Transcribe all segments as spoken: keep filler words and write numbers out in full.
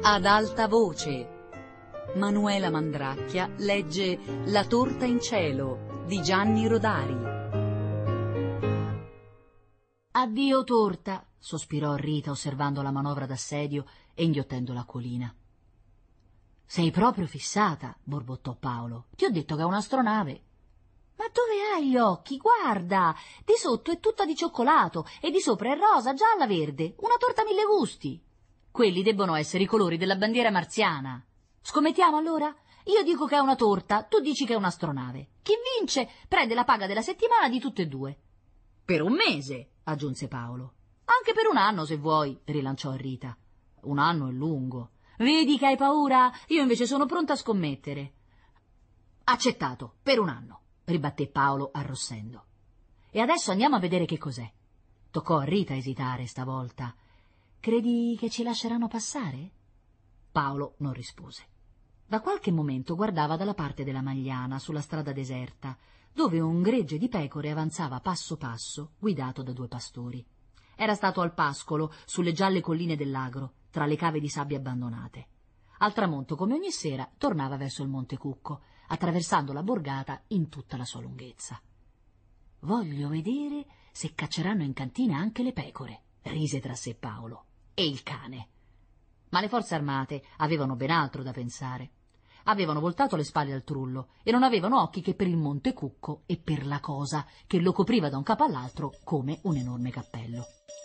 Ad alta voce. Manuela Mandracchia legge La torta in cielo di Gianni Rodari. Addio torta, sospirò Rita osservando la manovra d'assedio e inghiottendo l'acquolina. Sei proprio fissata, borbottò Paolo. Ti ho detto che è un'astronave. Ma dove hai gli occhi? Guarda, di sotto è tutta di cioccolato e di sopra è rosa, gialla, verde, una torta mille gusti. Quelli debbono essere i colori della bandiera marziana. Scommettiamo allora? Io dico che è una torta, tu dici che è un'astronave. Chi vince prende la paga della settimana di tutte e due. Per un mese, aggiunse Paolo. Anche per un anno, se vuoi, rilanciò Rita. Un anno è lungo. Vedi che hai paura? Io invece sono pronta a scommettere. Accettato, per un anno, ribatté Paolo arrossendo. E adesso andiamo a vedere che cos'è. Toccò a Rita esitare stavolta. Credi che ci lasceranno passare? Paolo non rispose. Da qualche momento guardava dalla parte della Magliana, sulla strada deserta, dove un gregge di pecore avanzava passo passo, guidato da due pastori. Era stato al pascolo, sulle gialle colline dell'Agro, tra le cave di sabbia abbandonate. Al tramonto, come ogni sera, tornava verso il Monte Cucco, attraversando la borgata in tutta la sua lunghezza. «Voglio vedere se cacceranno in cantina anche le pecore», rise tra sé Paolo. «E il cane». Ma le forze armate avevano ben altro da pensare. Avevano voltato le spalle al trullo e non avevano occhi che per il Monte Cucco e per la cosa che lo copriva da un capo all'altro come un enorme cappello.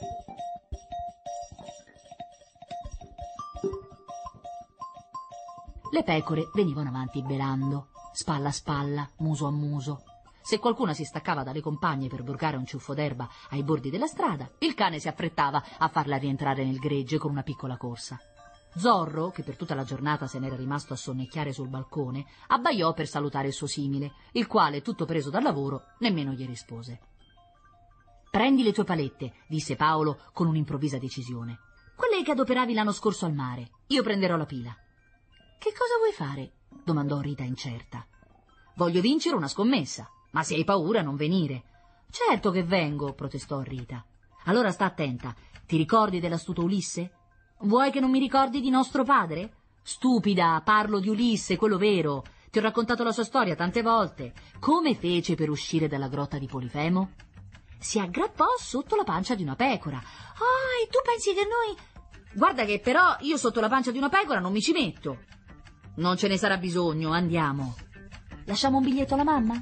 Le pecore venivano avanti belando, spalla a spalla, muso a muso. Se qualcuna si staccava dalle compagne per burgare un ciuffo d'erba ai bordi della strada, il cane si affrettava a farla rientrare nel gregge con una piccola corsa. Zorro, che per tutta la giornata se n'era rimasto a sonnecchiare sul balcone, abbaiò per salutare il suo simile, il quale, tutto preso dal lavoro, nemmeno gli rispose. «Prendi le tue palette», disse Paolo con un'improvvisa decisione. «Quelle che adoperavi l'anno scorso al mare. Io prenderò la pila». «Che cosa vuoi fare?» domandò Rita incerta. «Voglio vincere una scommessa, ma se hai paura non venire». «Certo che vengo», protestò Rita. «Allora sta attenta. Ti ricordi dell'astuto Ulisse? Vuoi che non mi ricordi di nostro padre? Stupida, parlo di Ulisse, quello vero. Ti ho raccontato la sua storia tante volte. Come fece per uscire dalla grotta di Polifemo? Si aggrappò sotto la pancia di una pecora. Ah, e tu pensi che noi... Guarda che però io sotto la pancia di una pecora non mi ci metto. Non ce ne sarà bisogno, andiamo. Lasciamo un biglietto alla mamma?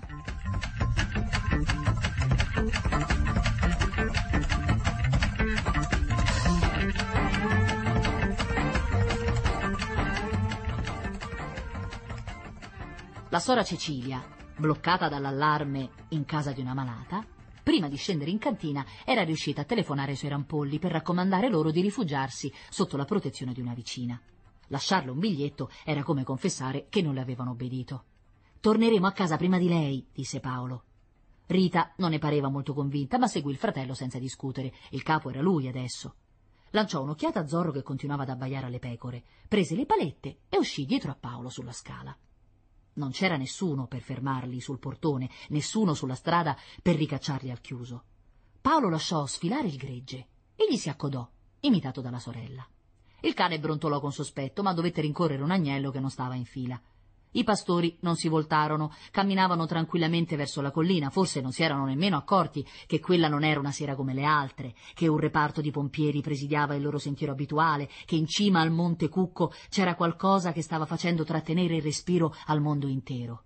La sora Cecilia, bloccata dall'allarme in casa di una malata, prima di scendere in cantina era riuscita a telefonare ai suoi rampolli per raccomandare loro di rifugiarsi sotto la protezione di una vicina. Lasciarle un biglietto era come confessare che non le avevano obbedito. «Torneremo a casa prima di lei», disse Paolo. Rita non ne pareva molto convinta, ma seguì il fratello senza discutere. Il capo era lui adesso. Lanciò un'occhiata a Zorro che continuava ad abbaiare alle pecore, prese le palette e uscì dietro a Paolo sulla scala. Non c'era nessuno per fermarli sul portone, nessuno sulla strada per ricacciarli al chiuso. Paolo lasciò sfilare il gregge e gli si accodò, imitato dalla sorella. Il cane brontolò con sospetto, ma dovette rincorrere un agnello che non stava in fila. I pastori non si voltarono, camminavano tranquillamente verso la collina, forse non si erano nemmeno accorti che quella non era una sera come le altre, che un reparto di pompieri presidiava il loro sentiero abituale, che in cima al Monte Cucco c'era qualcosa che stava facendo trattenere il respiro al mondo intero.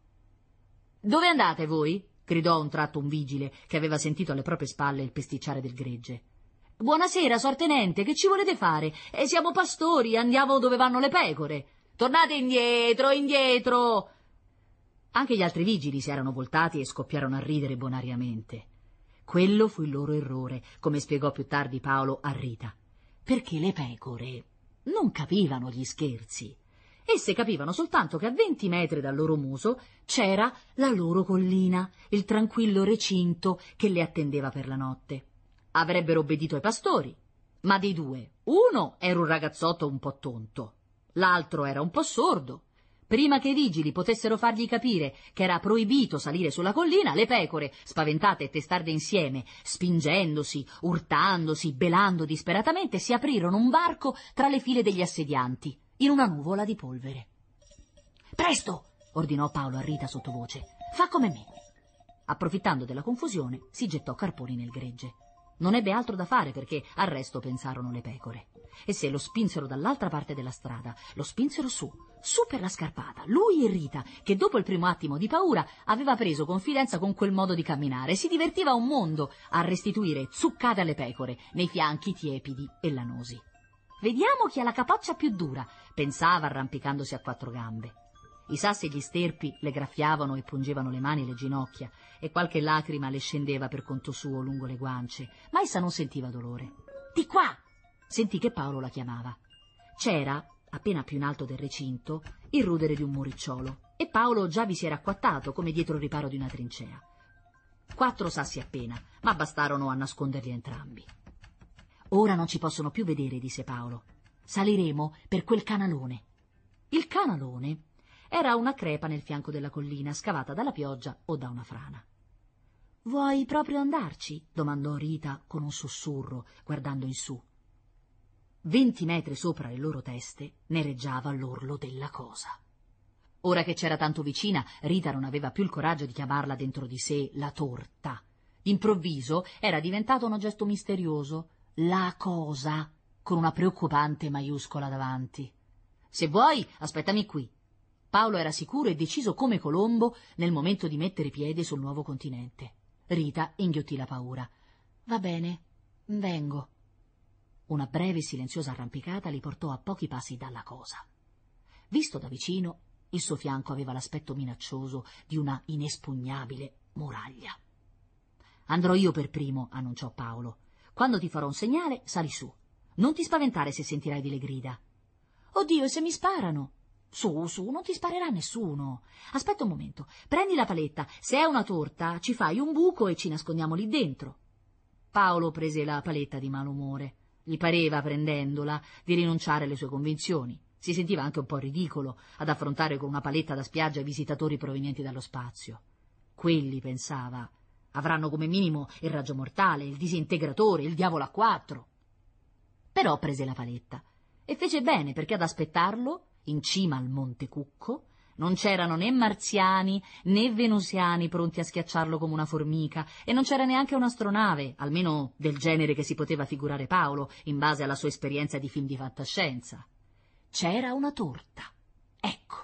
«Dove andate voi?» gridò a un tratto un vigile che aveva sentito alle proprie spalle il pesticciare del gregge. «Buonasera, sortenente, che ci volete fare? E siamo pastori, andiamo dove vanno le pecore». «Tornate indietro, indietro!» Anche gli altri vigili si erano voltati e scoppiarono a ridere bonariamente. Quello fu il loro errore, come spiegò più tardi Paolo a Rita, perché le pecore non capivano gli scherzi. Esse capivano soltanto che a venti metri dal loro muso c'era la loro collina, il tranquillo recinto che le attendeva per la notte. Avrebbero obbedito ai pastori, ma dei due, uno era un ragazzotto un po' tonto. L'altro era un po' sordo. Prima che i vigili potessero fargli capire che era proibito salire sulla collina, le pecore, spaventate e testarde insieme, spingendosi, urtandosi, belando disperatamente, si aprirono un varco tra le file degli assedianti in una nuvola di polvere. «Presto!» ordinò Paolo a Rita sottovoce. «Fa come me!» Approfittando della confusione, si gettò carponi nel gregge. Non ebbe altro da fare perché al resto pensarono le pecore. E se lo spinsero dall'altra parte della strada, lo spinsero su, su per la scarpata, lui e Rita, che dopo il primo attimo di paura aveva preso confidenza con quel modo di camminare e si divertiva un mondo a restituire zuccate alle pecore nei fianchi tiepidi e lanosi. «Vediamo chi ha la capoccia più dura», pensava arrampicandosi a quattro gambe. I sassi e gli sterpi le graffiavano e pungevano le mani e le ginocchia e qualche lacrima le scendeva per conto suo lungo le guance, ma essa non sentiva dolore. «Di qua!» Sentì che Paolo la chiamava. C'era, appena più in alto del recinto, il rudere di un muricciolo e Paolo già vi si era acquattato come dietro il riparo di una trincea. Quattro sassi appena, ma bastarono a nasconderli entrambi. «Ora non ci possono più vedere», disse Paolo. «Saliremo per quel canalone». Il canalone era una crepa nel fianco della collina, scavata dalla pioggia o da una frana. «Vuoi proprio andarci?» domandò Rita con un sussurro, guardando in su. Venti metri sopra le loro teste nereggiava l'orlo della cosa. Ora che c'era tanto vicina, Rita non aveva più il coraggio di chiamarla dentro di sé la torta. D'improvviso era diventato un gesto misterioso, la cosa, con una preoccupante maiuscola davanti. «Se vuoi, aspettami qui». Paolo era sicuro e deciso come Colombo nel momento di mettere piede sul nuovo continente. Rita inghiottì la paura. «Va bene, vengo». Una breve e silenziosa arrampicata li portò a pochi passi dalla cosa. Visto da vicino, il suo fianco aveva l'aspetto minaccioso di una inespugnabile muraglia. «Andrò io per primo», annunciò Paolo. «Quando ti farò un segnale, sali su. Non ti spaventare se sentirai delle grida». «Oddio, e se mi sparano?» «Su, su, non ti sparerà nessuno. Aspetta un momento, prendi la paletta. Se è una torta, ci fai un buco e ci nascondiamo lì dentro». Paolo prese la paletta di malumore. Gli pareva, prendendola, di rinunciare alle sue convinzioni. Si sentiva anche un po' ridicolo ad affrontare con una paletta da spiaggia i visitatori provenienti dallo spazio. Quelli, pensava, avranno come minimo il raggio mortale, il disintegratore, il diavolo a quattro. Però prese la paletta e fece bene, perché ad aspettarlo, in cima al Monte Cucco, non c'erano né marziani né venusiani pronti a schiacciarlo come una formica, e non c'era neanche un'astronave, almeno del genere che si poteva figurare Paolo, in base alla sua esperienza di film di fantascienza. C'era una torta. Ecco.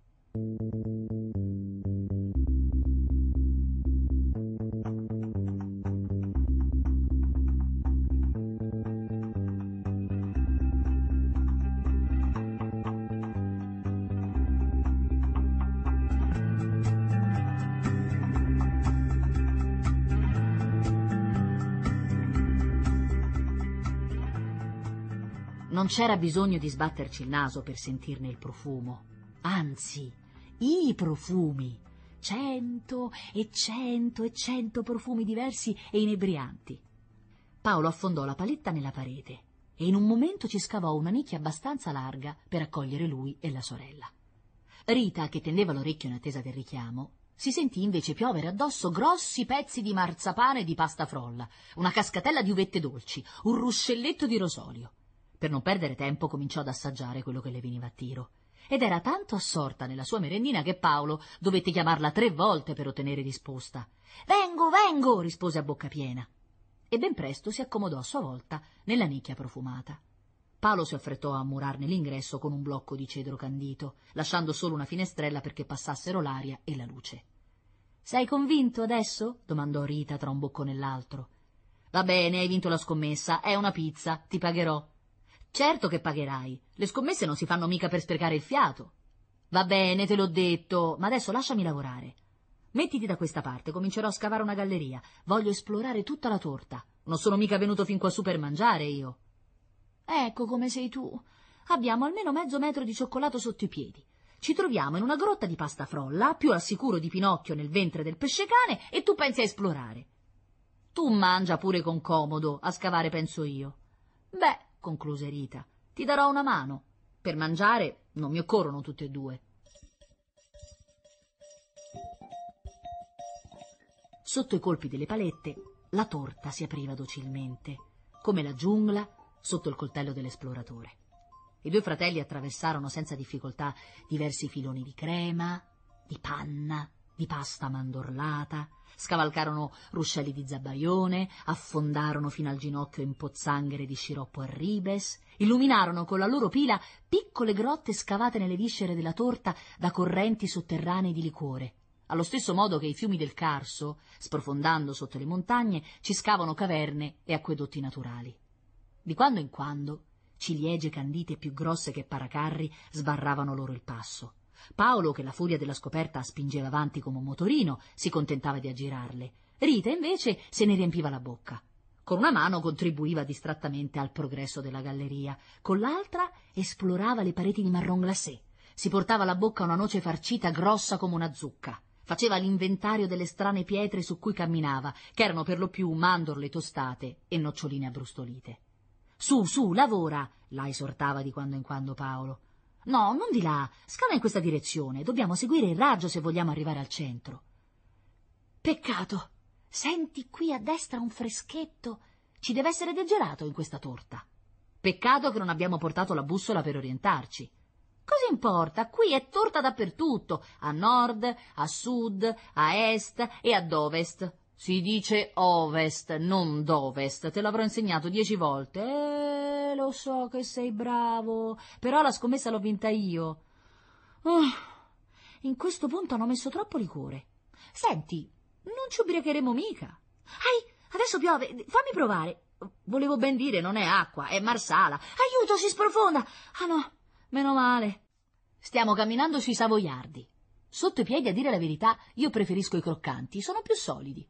Non c'era bisogno di sbatterci il naso per sentirne il profumo. Anzi, i profumi. Cento e cento e cento profumi diversi e inebrianti. Paolo affondò la paletta nella parete e in un momento ci scavò una nicchia abbastanza larga per accogliere lui e la sorella. Rita, che tendeva l'orecchio in attesa del richiamo, si sentì invece piovere addosso grossi pezzi di marzapane e di pasta frolla, una cascatella di uvette dolci, un ruscelletto di rosolio. Per non perdere tempo cominciò ad assaggiare quello che le veniva a tiro. Ed era tanto assorta nella sua merendina che Paolo dovette chiamarla tre volte per ottenere risposta. «Vengo, vengo!» rispose a bocca piena. E ben presto si accomodò a sua volta nella nicchia profumata. Paolo si affrettò a murarne l'ingresso con un blocco di cedro candito, lasciando solo una finestrella perché passassero l'aria e la luce. «Sei convinto adesso?» domandò Rita tra un boccone e l'altro. «Va bene, hai vinto la scommessa, è una pizza, ti pagherò». «Certo che pagherai, le scommesse non si fanno mica per sprecare il fiato». «Va bene, te l'ho detto, ma adesso lasciami lavorare. Mettiti da questa parte, comincerò a scavare una galleria. Voglio esplorare tutta la torta. Non sono mica venuto fin quassù per mangiare io». «Ecco come sei tu. Abbiamo almeno mezzo metro di cioccolato sotto i piedi. Ci troviamo in una grotta di pasta frolla, più al sicuro di Pinocchio nel ventre del pescecane, e tu pensi a esplorare. Tu mangia pure con comodo, a scavare penso io». «Beh», concluse Rita, «ti darò una mano. Per mangiare non mi occorrono tutte e due». Sotto i colpi delle palette la torta si apriva docilmente, come la giungla sotto il coltello dell'esploratore. I due fratelli attraversarono senza difficoltà diversi filoni di crema, di panna, di pasta mandorlata, scavalcarono ruscelli di zabaione, affondarono fino al ginocchio in pozzanghere di sciroppo arribes, illuminarono con la loro pila piccole grotte scavate nelle viscere della torta da correnti sotterranei di liquore, allo stesso modo che i fiumi del Carso, sprofondando sotto le montagne, ci scavano caverne e acquedotti naturali. Di quando in quando ciliegie candite più grosse che paracarri sbarravano loro il passo. Paolo, che la furia della scoperta spingeva avanti come un motorino, si contentava di aggirarle. Rita, invece, se ne riempiva la bocca. Con una mano contribuiva distrattamente al progresso della galleria, con l'altra esplorava le pareti di marron glacé, si portava alla bocca una noce farcita grossa come una zucca, faceva l'inventario delle strane pietre su cui camminava, che erano per lo più mandorle tostate e noccioline abbrustolite. «Su, su, lavora!» la esortava di quando in quando Paolo. «No, non di là, scava in questa direzione, dobbiamo seguire il raggio se vogliamo arrivare al centro». «Peccato, senti qui a destra un freschetto, ci deve essere del gelato in questa torta». «Peccato che non abbiamo portato la bussola per orientarci». «Cosa importa, qui è torta dappertutto, a nord, a sud, a est e ad ovest». «Si dice ovest, non d'ovest, te l'avrò insegnato dieci volte». «Eh, lo so che sei bravo, però la scommessa l'ho vinta io». Oh, in questo punto hanno messo troppo liquore. Senti, non ci ubriacheremo mica. Ai, adesso piove, fammi provare. Volevo ben dire, non è acqua, è marsala. Aiuto, si sprofonda. Ah no, meno male. Stiamo camminando sui savoiardi. Sotto i piedi, a dire la verità, io preferisco i croccanti, sono più solidi.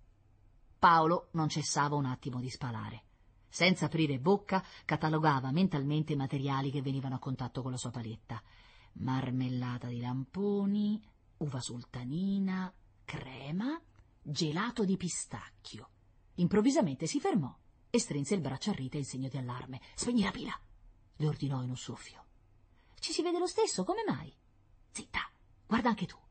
Paolo non cessava un attimo di spalare. Senza aprire bocca, catalogava mentalmente i materiali che venivano a contatto con la sua paletta. Marmellata di lamponi, uva sultanina, crema, gelato di pistacchio. Improvvisamente si fermò e strinse il braccio a Rita in segno di allarme. «Spegni la pila!» le ordinò in un soffio. «Ci si vede lo stesso, come mai?» «Zitta, guarda anche tu!»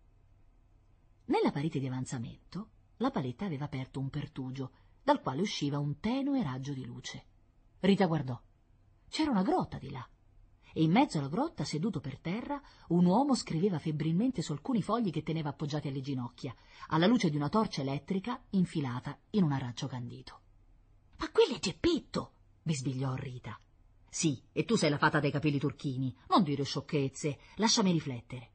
Nella parete di avanzamento la paletta aveva aperto un pertugio, dal quale usciva un tenue raggio di luce. Rita guardò. C'era una grotta di là, e in mezzo alla grotta, seduto per terra, un uomo scriveva febbrilmente su alcuni fogli che teneva appoggiati alle ginocchia, alla luce di una torcia elettrica infilata in un arancio candito. «Ma quello è Geppetto!» bisbigliò Rita. «Sì, e tu sei la fata dai capelli turchini. Non dire sciocchezze, lasciami riflettere».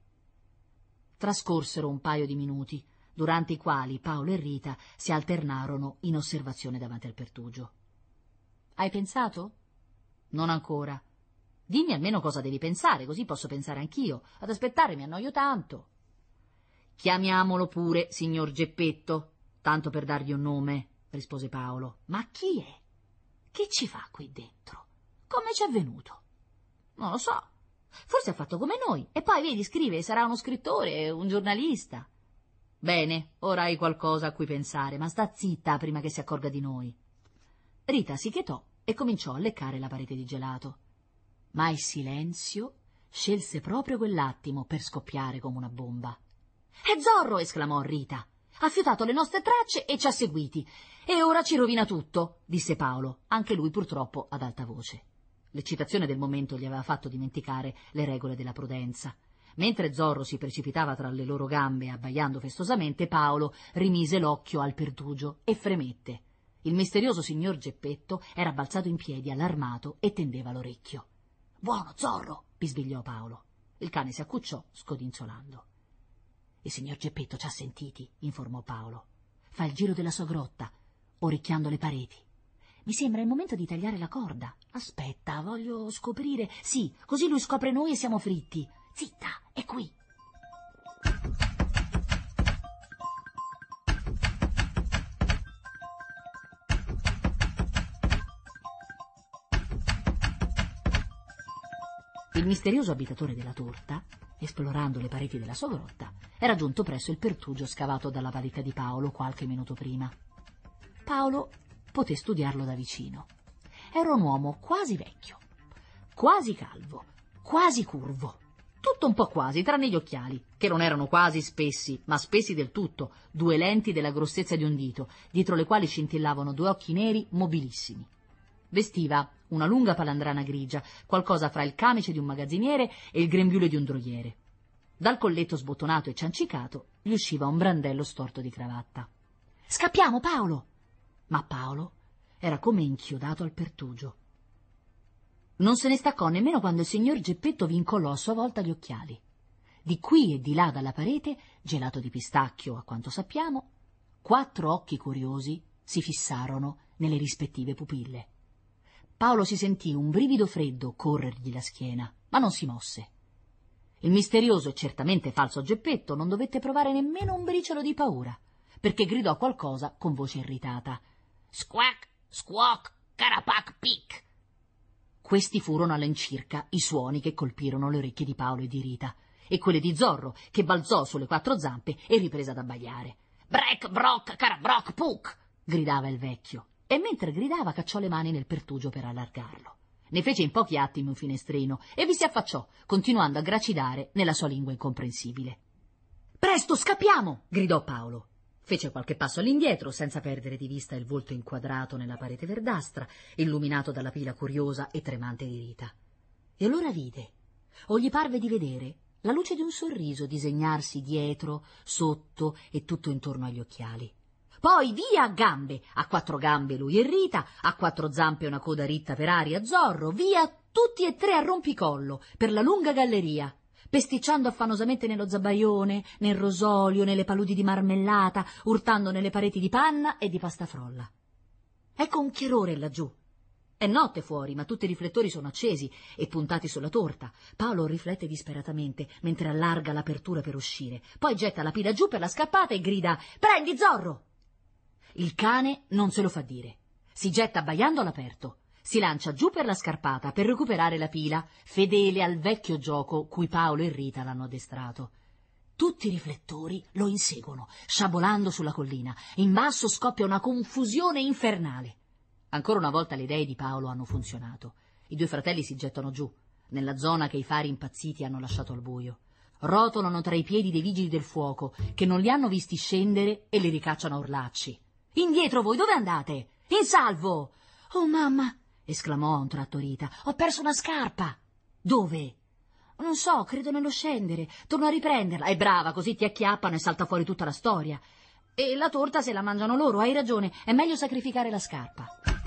Trascorsero un paio di minuti, durante i quali Paolo e Rita si alternarono in osservazione davanti al pertugio. «Hai pensato?» «Non ancora». «Dimmi almeno cosa devi pensare, così posso pensare anch'io. Ad aspettare mi annoio tanto». «Chiamiamolo pure signor Geppetto, tanto per dargli un nome», rispose Paolo. «Ma chi è? Che ci fa qui dentro? Come ci è venuto?» «Non lo so. Forse ha fatto come noi. E poi, vedi, scrive, sarà uno scrittore, un giornalista». «Bene, ora hai qualcosa a cui pensare, ma sta zitta prima che si accorga di noi». Rita si chetò e cominciò a leccare la parete di gelato. Ma il silenzio scelse proprio quell'attimo per scoppiare come una bomba. «È Zorro!» esclamò Rita. «Ha fiutato le nostre tracce e ci ha seguiti. E ora ci rovina tutto», disse Paolo, anche lui purtroppo ad alta voce. L'eccitazione del momento gli aveva fatto dimenticare le regole della prudenza. Mentre Zorro si precipitava tra le loro gambe abbaiando festosamente, Paolo rimise l'occhio al pertugio e fremette. Il misterioso signor Geppetto era balzato in piedi allarmato e tendeva l'orecchio. «Buono, Zorro!» bisbigliò Paolo. Il cane si accucciò, scodinzolando. «Il signor Geppetto ci ha sentiti», informò Paolo. «Fa il giro della sua grotta, orecchiando le pareti. Mi sembra il momento di tagliare la corda. Aspetta, voglio scoprire. Sì, così lui scopre noi e siamo fritti. Zitta, è qui». Il misterioso abitatore della torta, esplorando le pareti della sua grotta, era giunto presso il pertugio scavato dalla paletta di Paolo qualche minuto prima. Paolo poté studiarlo da vicino. Era un uomo quasi vecchio, quasi calvo, quasi curvo, tutto un po' quasi, tranne gli occhiali, che non erano quasi spessi, ma spessi del tutto, due lenti della grossezza di un dito, dietro le quali scintillavano due occhi neri mobilissimi. Vestiva una lunga palandrana grigia, qualcosa fra il camice di un magazziniere e il grembiule di un droghiere. Dal colletto sbottonato e ciancicato gli usciva un brandello storto di cravatta. «Scappiamo, Paolo!» Ma Paolo era come inchiodato al pertugio. Non se ne staccò nemmeno quando il signor Geppetto vi incollò a sua volta gli occhiali. Di qui e di là dalla parete, gelato di pistacchio a quanto sappiamo, quattro occhi curiosi si fissarono nelle rispettive pupille. Paolo si sentì un brivido freddo corrergli la schiena, ma non si mosse. Il misterioso e certamente falso Geppetto non dovette provare nemmeno un briciolo di paura, perché gridò qualcosa con voce irritata. «Squack, squawk, carapac, pic!» Questi furono all'incirca i suoni che colpirono le orecchie di Paolo e di Rita, e quelle di Zorro, che balzò sulle quattro zampe e riprese ad abbaiare. «Brec, broc, carabroc, puc!» gridava il vecchio, e mentre gridava cacciò le mani nel pertugio per allargarlo. Ne fece in pochi attimi un finestrino e vi si affacciò, continuando a gracidare nella sua lingua incomprensibile. «Presto, scappiamo!» gridò Paolo. Fece qualche passo all'indietro, senza perdere di vista il volto inquadrato nella parete verdastra, illuminato dalla pila curiosa e tremante di Rita. E allora vide, o gli parve di vedere, la luce di un sorriso disegnarsi dietro, sotto e tutto intorno agli occhiali. Poi via a gambe, a quattro gambe lui e Rita, a quattro zampe una coda ritta per aria Zorro, via tutti e tre a rompicollo, per la lunga galleria, pesticciando affannosamente nello zabaione, nel rosolio, nelle paludi di marmellata, urtando nelle pareti di panna e di pasta frolla. Ecco un chiarore laggiù. È notte fuori, ma tutti i riflettori sono accesi e puntati sulla torta. Paolo riflette disperatamente mentre allarga l'apertura per uscire. Poi getta la pila giù per la scappata e grida «Prendi, Zorro!» Il cane non se lo fa dire. Si getta abbaiando all'aperto. Si lancia giù per la scarpata per recuperare la pila, fedele al vecchio gioco cui Paolo e Rita l'hanno addestrato. Tutti i riflettori lo inseguono, sciabolando sulla collina. In basso scoppia una confusione infernale. Ancora una volta le idee di Paolo hanno funzionato. I due fratelli si gettano giù, nella zona che i fari impazziti hanno lasciato al buio. Rotolano tra i piedi dei vigili del fuoco, che non li hanno visti scendere e li ricacciano a urlacci. «Indietro voi, dove andate? In salvo!» «Oh, mamma!» esclamò a un tratto Rita. «Ho perso una scarpa!» «Dove?» «Non so, credo nello scendere. Torno a riprenderla.» «È brava, così ti acchiappano e salta fuori tutta la storia. E la torta se la mangiano loro, hai ragione, è meglio sacrificare la scarpa.»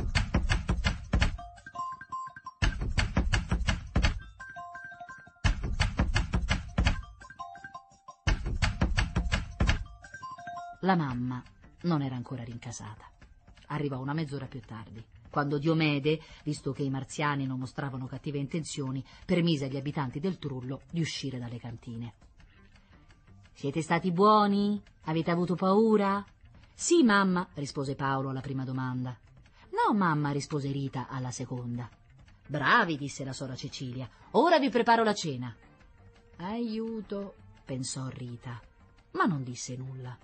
La mamma non era ancora rincasata. Arrivò una mezz'ora più tardi, quando Diomede, visto che i marziani non mostravano cattive intenzioni, permise agli abitanti del Trullo di uscire dalle cantine. «Siete stati buoni? Avete avuto paura?» «Sì, mamma», rispose Paolo alla prima domanda. «No, mamma», rispose Rita alla seconda. «Bravi», disse la sora Cecilia, «ora vi preparo la cena.» «Aiuto», pensò Rita, ma non disse nulla.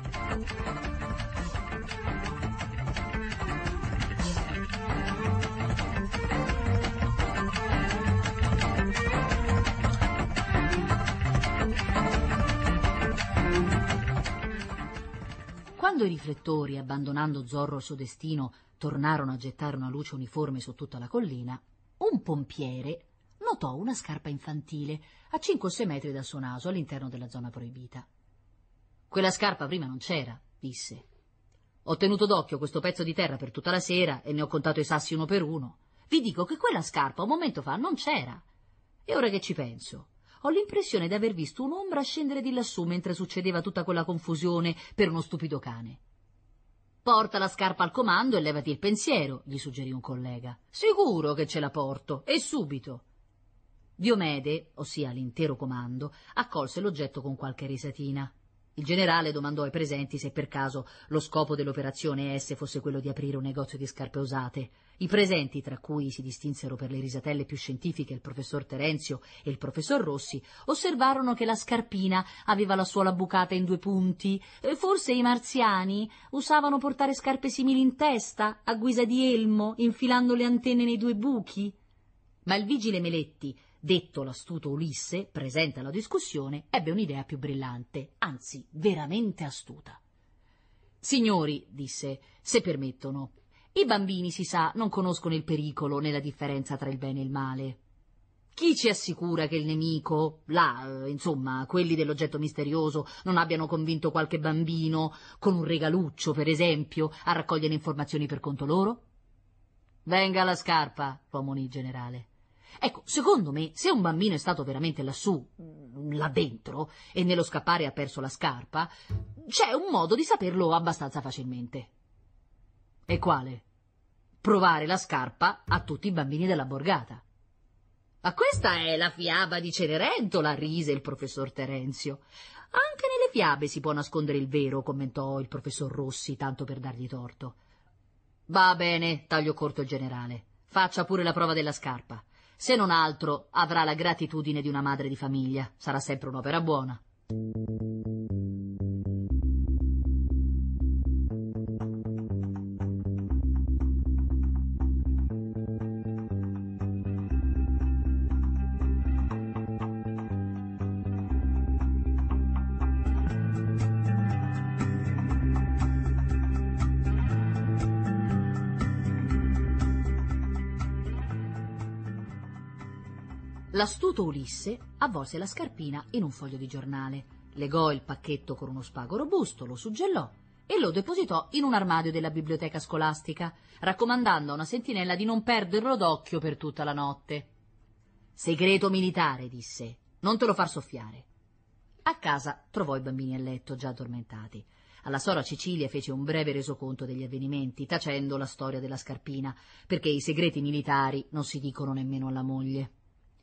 Quando i riflettori, abbandonando Zorro al suo destino, tornarono a gettare una luce uniforme su tutta la collina, un pompiere notò una scarpa infantile a cinque o sei metri dal suo naso all'interno della zona proibita. «Quella scarpa prima non c'era», disse. «Ho tenuto d'occhio questo pezzo di terra per tutta la sera e ne ho contato i sassi uno per uno. Vi dico che quella scarpa un momento fa non c'era. E ora che ci penso, ho l'impressione di aver visto un'ombra scendere di lassù mentre succedeva tutta quella confusione per uno stupido cane.» «Porta la scarpa al comando e levati il pensiero», gli suggerì un collega. «Sicuro che ce la porto, e subito.» Diomede, ossia l'intero comando, accolse l'oggetto con qualche risatina. Il generale domandò ai presenti se per caso lo scopo dell'operazione esse fosse quello di aprire un negozio di scarpe usate. I presenti, tra cui si distinsero per le risatelle più scientifiche il professor Terenzio e il professor Rossi, osservarono che la scarpina aveva la suola bucata in due punti. E forse i marziani usavano portare scarpe simili in testa, a guisa di elmo, infilando le antenne nei due buchi. Ma il vigile Meletti, detto l'astuto Ulisse, presente alla discussione, ebbe un'idea più brillante, anzi veramente astuta. «Signori», disse, «se permettono, I bambini, si sa, non conoscono il pericolo né la differenza tra il bene e il male. Chi ci assicura che il nemico, là, insomma, quelli dell'oggetto misterioso, non abbiano convinto qualche bambino, con un regaluccio, per esempio, a raccogliere informazioni per conto loro? Venga la scarpa, lo ammonì il generale. Ecco, secondo me, se un bambino è stato veramente lassù, là dentro, e nello scappare ha perso la scarpa, c'è un modo di saperlo abbastanza facilmente. E quale? Provare la scarpa a tutti i bambini della borgata. Ma questa è la fiaba di Cenerentola, rise il professor Terenzio. Anche nelle fiabe si può nascondere il vero, commentò il professor Rossi, tanto per dargli torto. Va bene, tagliò corto il generale. Faccia pure la prova della scarpa. Se non altro, avrà la gratitudine di una madre di famiglia. Sarà sempre un'opera buona. L'astuto Ulisse avvolse la scarpina in un foglio di giornale, legò il pacchetto con uno spago robusto, lo suggellò e lo depositò in un armadio della biblioteca scolastica, raccomandando a una sentinella di non perderlo d'occhio per tutta la notte. «Segreto militare», disse, «non te lo far soffiare». A casa trovò i bambini a letto, già addormentati. Alla sora Cecilia fece un breve resoconto degli avvenimenti, tacendo la storia della scarpina, perché i segreti militari non si dicono nemmeno alla moglie.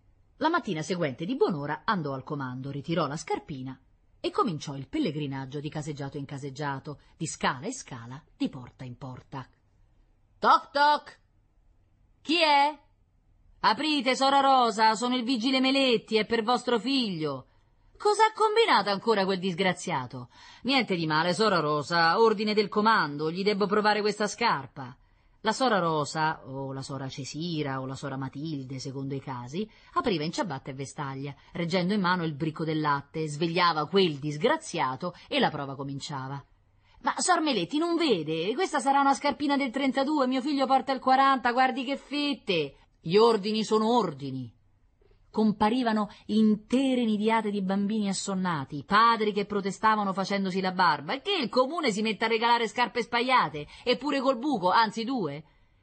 La mattina seguente di buon'ora andò al comando, ritirò la scarpina e cominciò il pellegrinaggio di caseggiato in caseggiato, di scala in scala, di porta in porta. «Toc toc! Chi è? Aprite, sora Rosa, sono il vigile Meletti, è per vostro figlio. Cosa ha combinato ancora quel disgraziato? Niente di male, sora Rosa, ordine del comando, gli debbo provare questa scarpa». La sora Rosa, o la sora Cesira, o la sora Matilde, secondo i casi, apriva in ciabatte e vestaglia, reggendo in mano il bricco del latte, svegliava quel disgraziato e la prova cominciava. «Ma, sor Meletti, non vede? Questa sarà una scarpina del trentadue, mio figlio porta il quaranta, guardi che fette! Gli ordini sono ordini!» Comparivano intere nidiate di bambini assonnati, padri che protestavano facendosi la barba, e che il comune si mette a regalare scarpe spaiate, eppure col buco, anzi due.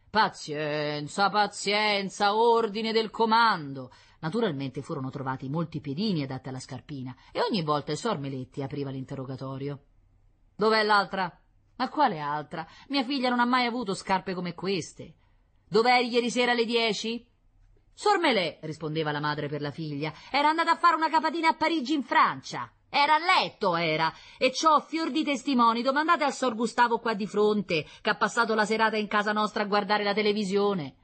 Pazienza, pazienza, ordine del comando. Naturalmente furono trovati molti piedini adatti alla scarpina, e ogni volta il sor Meletti apriva l'interrogatorio. «Dov'è l'altra?» «Ma quale altra? Mia figlia non ha mai avuto scarpe come queste». «Dov'eri ieri sera alle dieci?» «Sor Melè», rispondeva la madre per la figlia, «era andata a fare una capatina a Parigi in Francia. Era a letto, era, e c'ho fior di testimoni. Domandate al sor Gustavo qua di fronte, che ha passato la serata in casa nostra a guardare la televisione».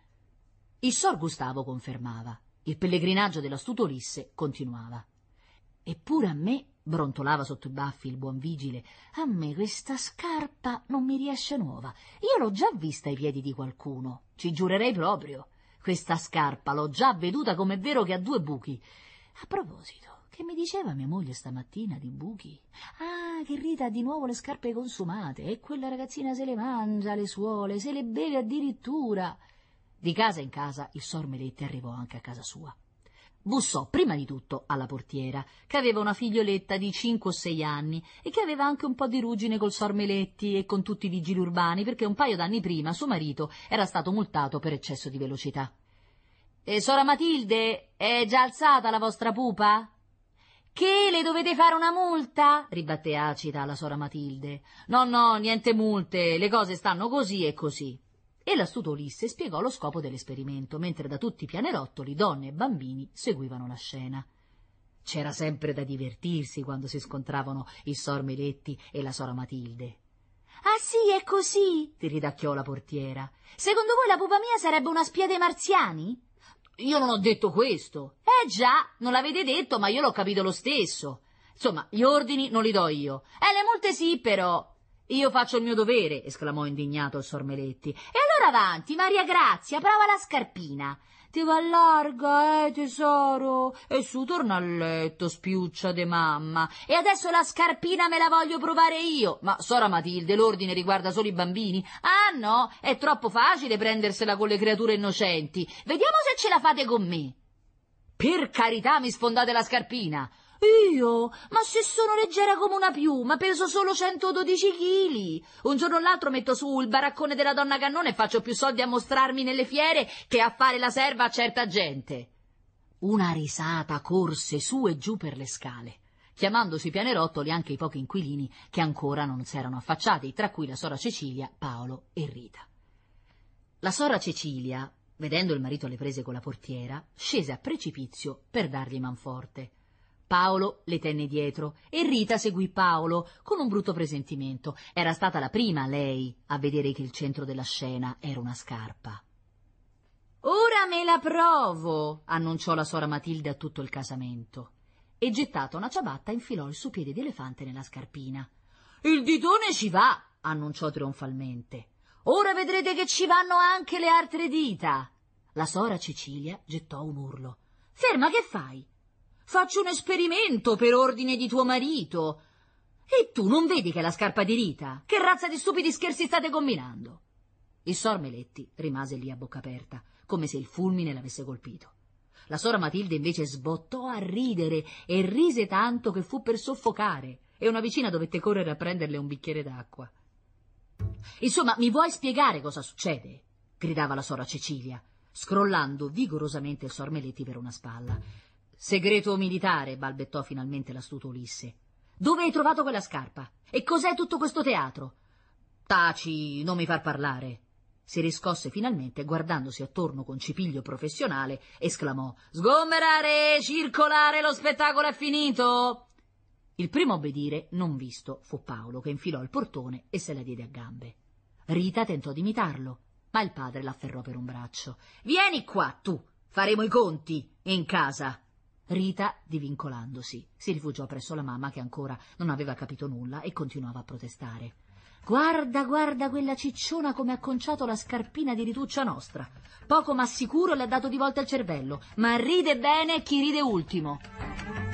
Il sor Gustavo confermava. Il pellegrinaggio dell'astuto Ulisse continuava. «Eppure a me», brontolava sotto i baffi il buon vigile, «a me questa scarpa non mi riesce nuova. Io l'ho già vista ai piedi di qualcuno, ci giurerei proprio. Questa scarpa l'ho già veduta, com'è vero che ha due buchi. A proposito, che mi diceva mia moglie stamattina di buchi? Ah, che Rita ha di nuovo le scarpe consumate, e quella ragazzina se le mangia, le suole, se le beve addirittura». Di casa in casa il sor Meletti arrivò anche a casa sua. Bussò prima di tutto alla portiera, che aveva una figlioletta di cinque o sei anni e che aveva anche un po' di ruggine col sor Meletti e con tutti i vigili urbani, perché un paio d'anni prima suo marito era stato multato per eccesso di velocità. «E sora Matilde, è già alzata la vostra pupa?» «Che, le dovete fare una multa?» ribatté acida la sora Matilde. «No, no, niente multe, le cose stanno così e così». E l'astuto Ulisse spiegò lo scopo dell'esperimento, mentre da tutti i pianerottoli donne e bambini seguivano la scena. C'era sempre da divertirsi quando si scontravano il sor Meletti e la sora Matilde. «Ah sì, è così?» ti ridacchiò la portiera. «Secondo voi la pupa mia sarebbe una spia dei marziani?» «Io non ho detto questo». «Eh già, non l'avete detto, ma io l'ho capito lo stesso. Insomma, gli ordini non li do io. Eh, le multe sì, però». «Io faccio il mio dovere», esclamò indignato il sor Meletti. «E allora avanti, Maria Grazia, prova la scarpina. ti va larga, eh, tesoro? E su, torna a letto, spiuccia de mamma. E adesso la scarpina me la voglio provare io. Ma, sora Matilde, l'ordine riguarda solo i bambini? Ah, no, è troppo facile prendersela con le creature innocenti. Vediamo se ce la fate con me. Per carità, mi sfondate la scarpina. Io? Ma se sono leggera come una piuma, peso solo centododici chili. Un giorno o l'altro metto su il baraccone della donna Cannone e faccio più soldi a mostrarmi nelle fiere che a fare la serva a certa gente. Una risata corse su e giù per le scale, chiamandosi pianerottoli anche i pochi inquilini che ancora non s'erano affacciati, tra cui la sora Cecilia, Paolo e Rita. La sora Cecilia, vedendo il marito alle prese con la portiera, scese a precipizio per dargli manforte. Paolo le tenne dietro e Rita seguì Paolo con un brutto presentimento. Era stata la prima, lei, a vedere che il centro della scena era una scarpa. «Ora me la provo», annunciò la sora Matilde a tutto il casamento. E gettata una ciabatta infilò il suo piede di elefante nella scarpina. «Il ditone ci va», annunciò trionfalmente. «Ora vedrete che ci vanno anche le altre dita». La sora Cecilia gettò un urlo. «Ferma, che fai?» «Faccio un esperimento per ordine di tuo marito». «E tu non vedi che è la scarpa di Rita? Che razza di stupidi scherzi state combinando?» Il sor Meletti rimase lì a bocca aperta, come se il fulmine l'avesse colpito. La sora Matilde invece sbottò a ridere e rise tanto che fu per soffocare, e una vicina dovette correre a prenderle un bicchiere d'acqua. «Insomma, mi vuoi spiegare cosa succede?» gridava la sora Cecilia, scrollando vigorosamente il sor Meletti per una spalla. «Segreto militare», balbettò finalmente l'astuto Ulisse. «Dove hai trovato quella scarpa? E cos'è tutto questo teatro?» «Taci, non mi far parlare». Si riscosse finalmente, guardandosi attorno con cipiglio professionale, esclamò: «Sgomberare, circolare, lo spettacolo è finito!» Il primo a obbedire, non visto, fu Paolo, che infilò il portone e se la diede a gambe. Rita tentò di imitarlo, ma il padre l'afferrò per un braccio. «Vieni qua, tu! Faremo i conti in casa!» Rita, divincolandosi, si rifugiò presso la mamma che ancora non aveva capito nulla e continuava a protestare. «Guarda, guarda quella cicciona come ha conciato la scarpina di Rituccia nostra. Poco ma sicuro le ha dato di volta il cervello, ma ride bene chi ride ultimo».